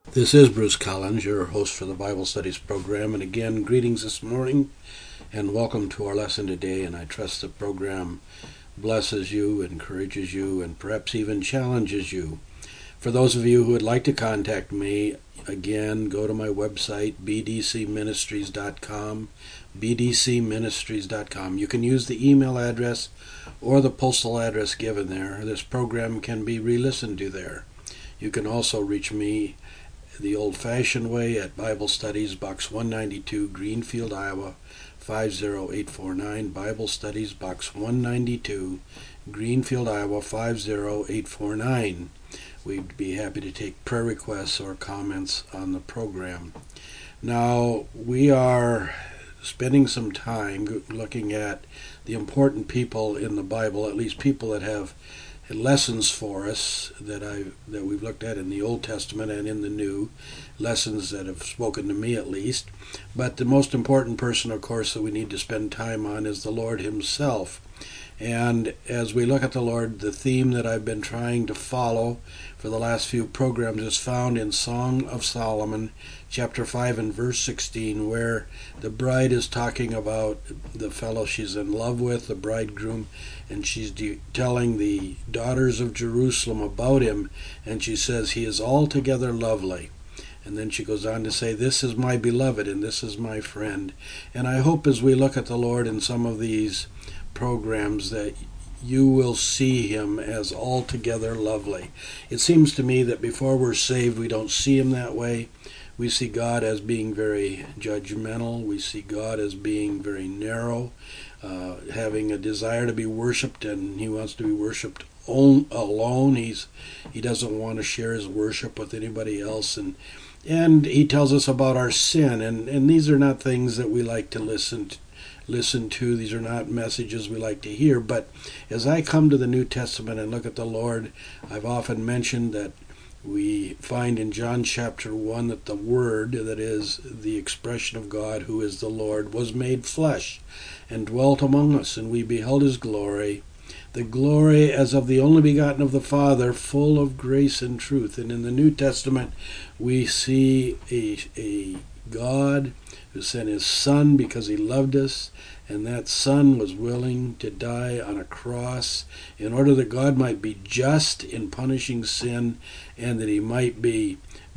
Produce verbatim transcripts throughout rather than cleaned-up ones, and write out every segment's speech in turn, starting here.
This is Bruce Collins, your host for the Bible Studies program, and again, greetings this morning, and welcome to our lesson today, and I trust the program blesses you, encourages you, and perhaps even challenges you. For those of you who would like to contact me, again, go to my website, b d c ministries dot com, b d c ministries dot com. You can use the email address or the postal address given there. This program can be re-listened to there. You can also reach me the old-fashioned way at Bible Studies, Box one ninety-two, Greenfield, Iowa, five zero eight four nine. Bible Studies, Box one ninety-two, Greenfield, Iowa, five zero eight four nine. We'd be happy to take prayer requests or comments on the program. Now, we are spending some time looking at the important people in the Bible, at least people that have lessons for us that I that we've looked at in the Old Testament and in the New, lessons that have spoken to me at least. But the most important person, of course, that we need to spend time on is the Lord himself. And as we look at the Lord, the theme that I've been trying to follow for the last few programs is found in Song of Solomon, chapter five and verse sixteen, where the bride is talking about the fellow she's in love with, the bridegroom, and she's de- telling the daughters of Jerusalem about him, and she says, he is altogether lovely. And then she goes on to say, this is my beloved, and this is my friend. And I hope as we look at the Lord in some of these programs that you will see him as altogether lovely. It seems to me that before we're saved, we don't see him that way. We see God as being very judgmental. We see God as being very narrow, uh, having a desire to be worshipped, and he wants to be worshipped on, alone. He's he doesn't want to share his worship with anybody else, and and he tells us about our sin, and and these are not things that we like to listen to. listen to. These are not messages we like to hear. But as I come to the New Testament and look at the Lord, I've often mentioned that we find in John chapter one that the Word, that is the expression of God, who is the Lord, was made flesh and dwelt among us, and we beheld his glory, the glory as of the only begotten of the Father, full of grace and truth. And in the New Testament, we see a, a God who sent his Son because he loved us, and that Son was willing to die on a cross in order that God might be just in punishing sin, and that he might be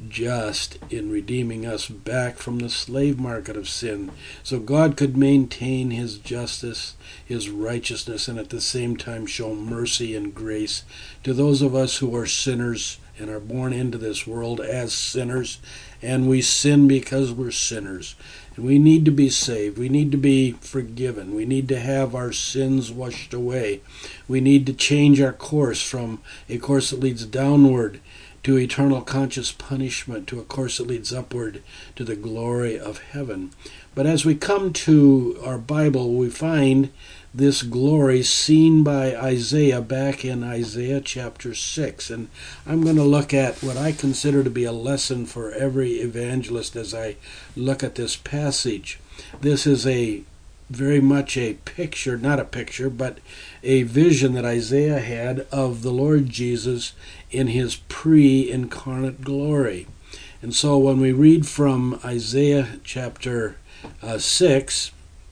just in redeeming us back from the slave market of sin, so God could maintain his justice, his righteousness, and at the same time show mercy and grace to those of us who are sinners and are born into this world as sinners, and we sin because we're sinners. And we need to be saved. We need to be forgiven. We need to have our sins washed away. We need to change our course from a course that leads downward to eternal conscious punishment to a course that leads upward to the glory of heaven. But as we come to our Bible, we find this glory seen by Isaiah back in Isaiah chapter six. And I'm going to look at what I consider to be a lesson for every evangelist as I look at this passage. This is a very much a picture, not a picture, but a vision that Isaiah had of the Lord Jesus in his pre-incarnate glory. And so when we read from Isaiah chapter uh, six,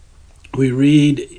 we read,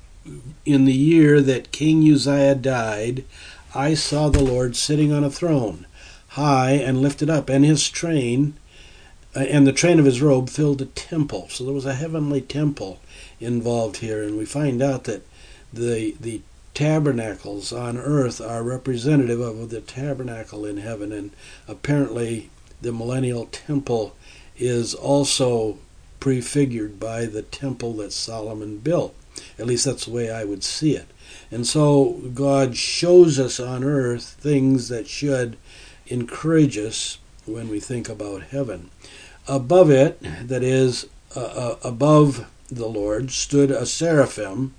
in the year that King Uzziah died, I saw the Lord sitting on a throne, high and lifted up, and his train, uh, and the train of his robe filled the temple. So there was a heavenly temple involved here, and we find out that the the tabernacles on earth are representative of the tabernacle in heaven, and apparently the millennial temple is also prefigured by the temple that Solomon built. At least that's the way I would see it. And so God shows us on earth things that should encourage us when we think about heaven. Above it, that is, uh, uh, above the Lord, stood a seraphim,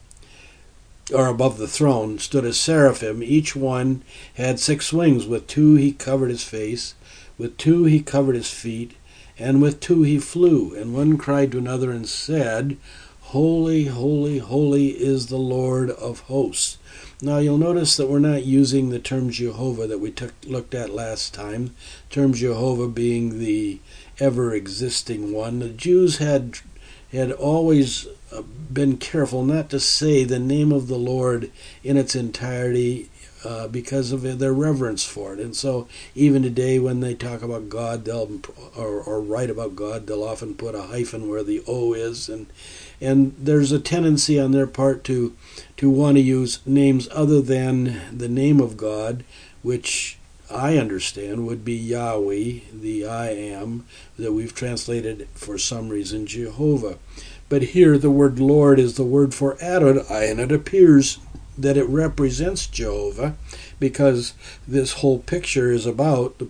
or above the throne stood a seraphim. Each one had six wings. With two he covered his face, with two he covered his feet, and with two he flew. And one cried to another and said, Holy, holy, holy is the Lord of hosts. Now you'll notice that we're not using the term Jehovah that we took, looked at last time, term Jehovah being the ever-existing one. The Jews had had always been careful not to say the name of the Lord in its entirety uh, because of their reverence for it. And so even today when they talk about God, they'll or, or write about God, they'll often put a hyphen where the O is, and and there's a tendency on their part to to want to use names other than the name of God, which I understand would be Yahweh, the I Am, that we've translated for some reason Jehovah. But here the word Lord is the word for Adonai, and it appears that it represents Jehovah because this whole picture is about the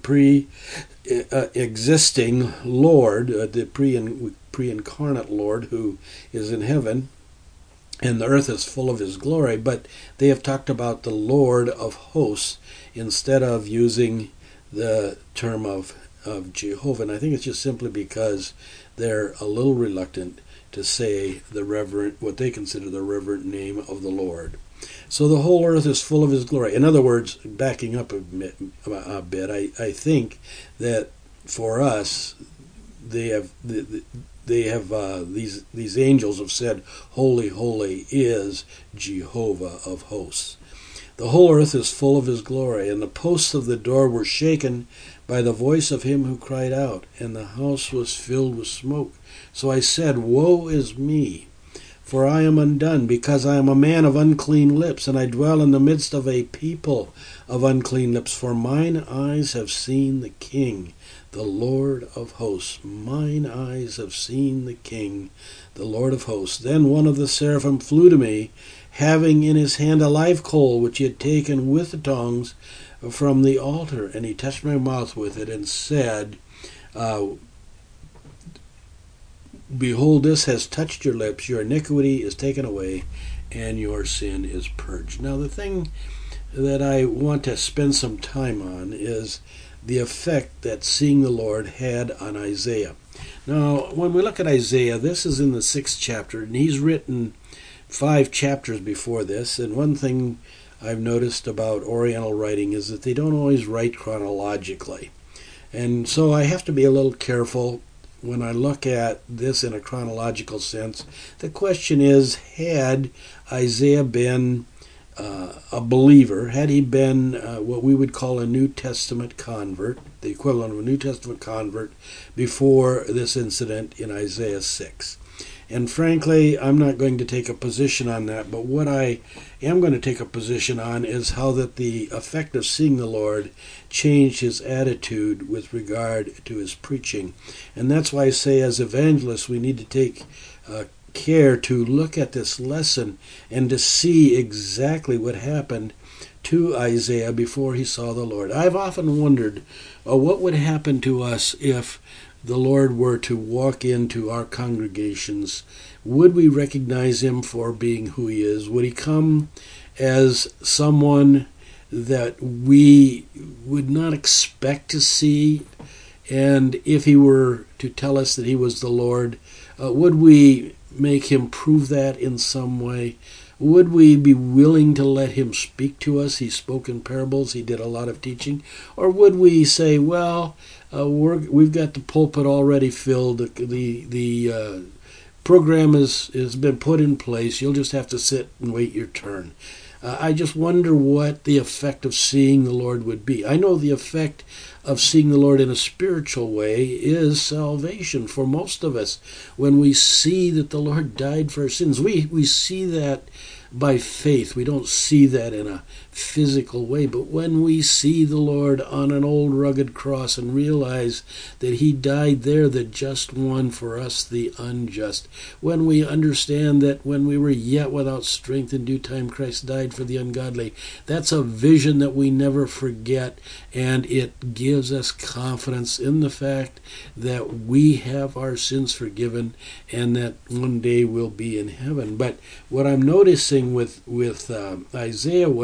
pre-existing Lord, uh, the pre- pre-incarnate Lord who is in heaven, and the earth is full of his glory. But they have talked about the Lord of hosts instead of using the term of, of Jehovah. And I think it's just simply because they're a little reluctant to say the reverent, what they consider the reverent name of the Lord. So the whole earth is full of his glory. In other words, backing up a bit, a bit I, I think that for us, they have they have uh, these these angels have said, "Holy, holy is Jehovah of hosts." The whole earth is full of his glory, and the posts of the door were shaken by the voice of him who cried out, and the house was filled with smoke. So I said, Woe is me, for I am undone, because I am a man of unclean lips, and I dwell in the midst of a people of unclean lips. For mine eyes have seen the King, the Lord of hosts. Mine eyes have seen the King, the Lord of hosts. Then one of the seraphim flew to me, having in his hand a live coal, which he had taken with the tongs from the altar. And he touched my mouth with it, and said, uh, Behold, this has touched your lips, your iniquity is taken away, and your sin is purged. Now the thing that I want to spend some time on is the effect that seeing the Lord had on Isaiah. Now, when we look at Isaiah, this is in the sixth chapter, and he's written five chapters before this, and one thing I've noticed about Oriental writing is that they don't always write chronologically. And so I have to be a little careful when I look at this in a chronological sense. The question is, had Isaiah been uh, a believer, had he been uh, what we would call a New Testament convert, the equivalent of a New Testament convert, before this incident in Isaiah six? And frankly, I'm not going to take a position on that, but what I am going to take a position on is how that the effect of seeing the Lord changed his attitude with regard to his preaching. And that's why I say as evangelists we need to take uh, care to look at this lesson and to see exactly what happened to Isaiah before he saw the Lord. I've often wondered uh, what would happen to us if the Lord were to walk into our congregations. Would we recognize him for being who he is? Would he come as someone that we would not expect to see? And if he were to tell us that he was the Lord, uh, would we make him prove that in some way? Would we be willing to let him speak to us? He spoke in parables. He did a lot of teaching. Or would we say, well, uh, we're, we've got the pulpit already filled. The the, the uh, program is, has been put in place. You'll just have to sit and wait your turn. Uh, I just wonder what the effect of seeing the Lord would be. I know the effect of seeing the Lord in a spiritual way is salvation for most of us. When we see that the Lord died for our sins, we, we see that by faith. We don't see that in a physical way, but when we see the Lord on an old rugged cross and realize that he died there, the just one, for us the unjust, when we understand that when we were yet without strength, in due time Christ died for the ungodly, that's a vision that we never forget, and it gives us confidence in the fact that we have our sins forgiven and that one day we'll be in heaven. But what I'm noticing with with uh, Isaiah was that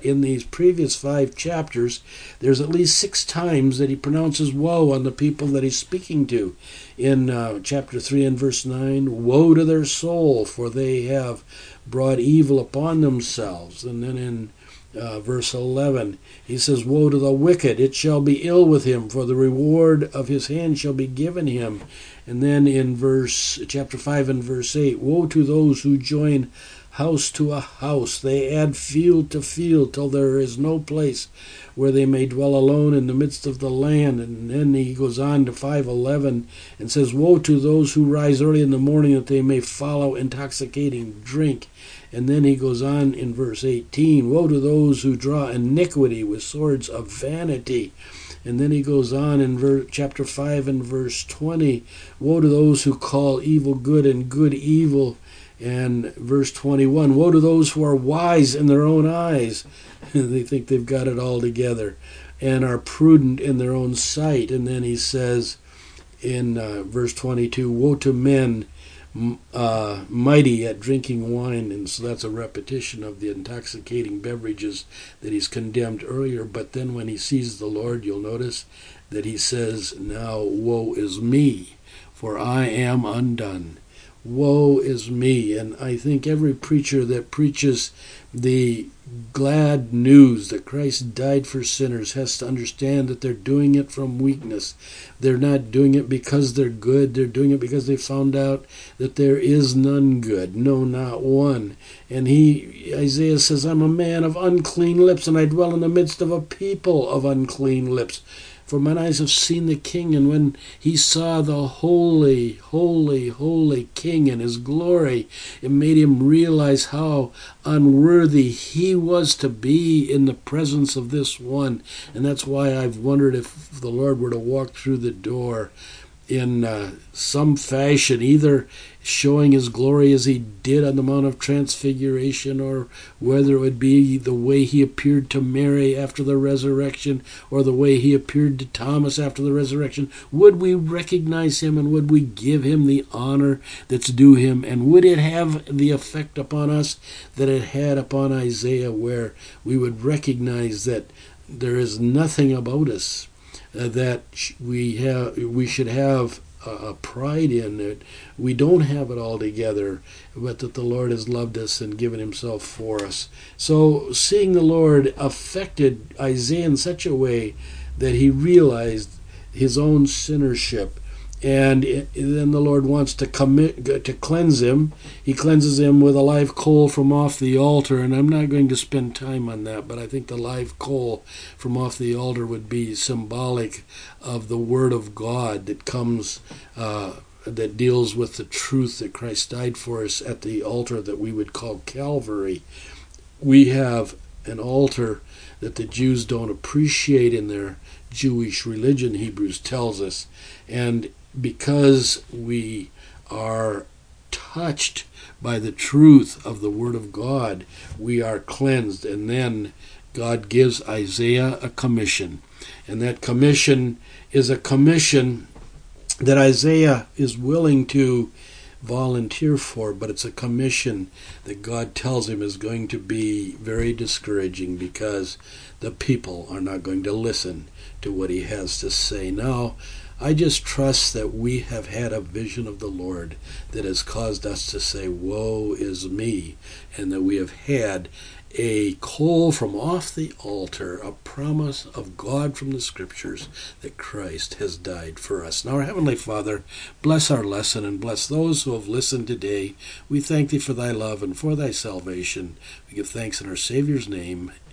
that in these previous five chapters, there's at least six times that he pronounces woe on the people that he's speaking to. In uh, chapter three and verse nine, woe to their soul, for they have brought evil upon themselves. And then in uh, verse eleven, he says, woe to the wicked, it shall be ill with him, for the reward of his hand shall be given him. And then in verse chapter five and verse eight, woe to those who join house to a house. They add field to field till there is no place where they may dwell alone in the midst of the land. And then he goes on to five eleven and says, woe to those who rise early in the morning that they may follow intoxicating drink. And then he goes on in verse eighteen, woe to those who draw iniquity with swords of vanity. And then he goes on in ver- chapter five and verse twenty, woe to those who call evil good and good evil. And verse twenty-one, woe to those who are wise in their own eyes. They think they've got it all together and are prudent in their own sight. And then he says in uh, verse twenty-two, woe to men uh, mighty at drinking wine. And so that's a repetition of the intoxicating beverages that he's condemned earlier. But then when he sees the Lord, you'll notice that he says, now woe is me, for I am undone. Woe is me. And I think every preacher that preaches the glad news that Christ died for sinners has to understand that they're doing it from weakness. They're not doing it because they're good. They're doing it because they found out that there is none good, no, not one. And he, Isaiah says, I'm a man of unclean lips, and I dwell in the midst of a people of unclean lips. For mine eyes have seen the King, and when he saw the holy, holy, holy King in his glory, it made him realize how unworthy he was to be in the presence of this one. And that's why I've wondered if the Lord were to walk through the door in uh, some fashion, either showing his glory as he did on the Mount of Transfiguration, or whether it would be the way he appeared to Mary after the resurrection, or the way he appeared to Thomas after the resurrection. Would we recognize him, and would we give him the honor that's due him? And would it have the effect upon us that it had upon Isaiah, where we would recognize that there is nothing about us Uh, that we have, we should have a pride in it. We don't have it all together, but that the Lord has loved us and given himself for us. So seeing the Lord affected Isaiah in such a way that he realized his own sinnership. And then the Lord wants to commit to cleanse him. He cleanses him with a live coal from off the altar. And I'm not going to spend time on that, but I think the live coal from off the altar would be symbolic of the Word of God that comes, uh, that deals with the truth that Christ died for us at the altar that we would call Calvary. We have an altar that the Jews don't appreciate in their Jewish religion, Hebrews tells us. And because we are touched by the truth of the Word of God, we are cleansed. And then God gives Isaiah a commission. And that commission is a commission that Isaiah is willing to volunteer for, but it's a commission that God tells him is going to be very discouraging, because the people are not going to listen to what he has to say. Now, I just trust that we have had a vision of the Lord that has caused us to say, woe is me, and that we have had a coal from off the altar, a promise of God from the Scriptures that Christ has died for us. Now, our Heavenly Father, bless our lesson and bless those who have listened today. We thank Thee for Thy love and for Thy salvation. We give thanks in our Savior's name.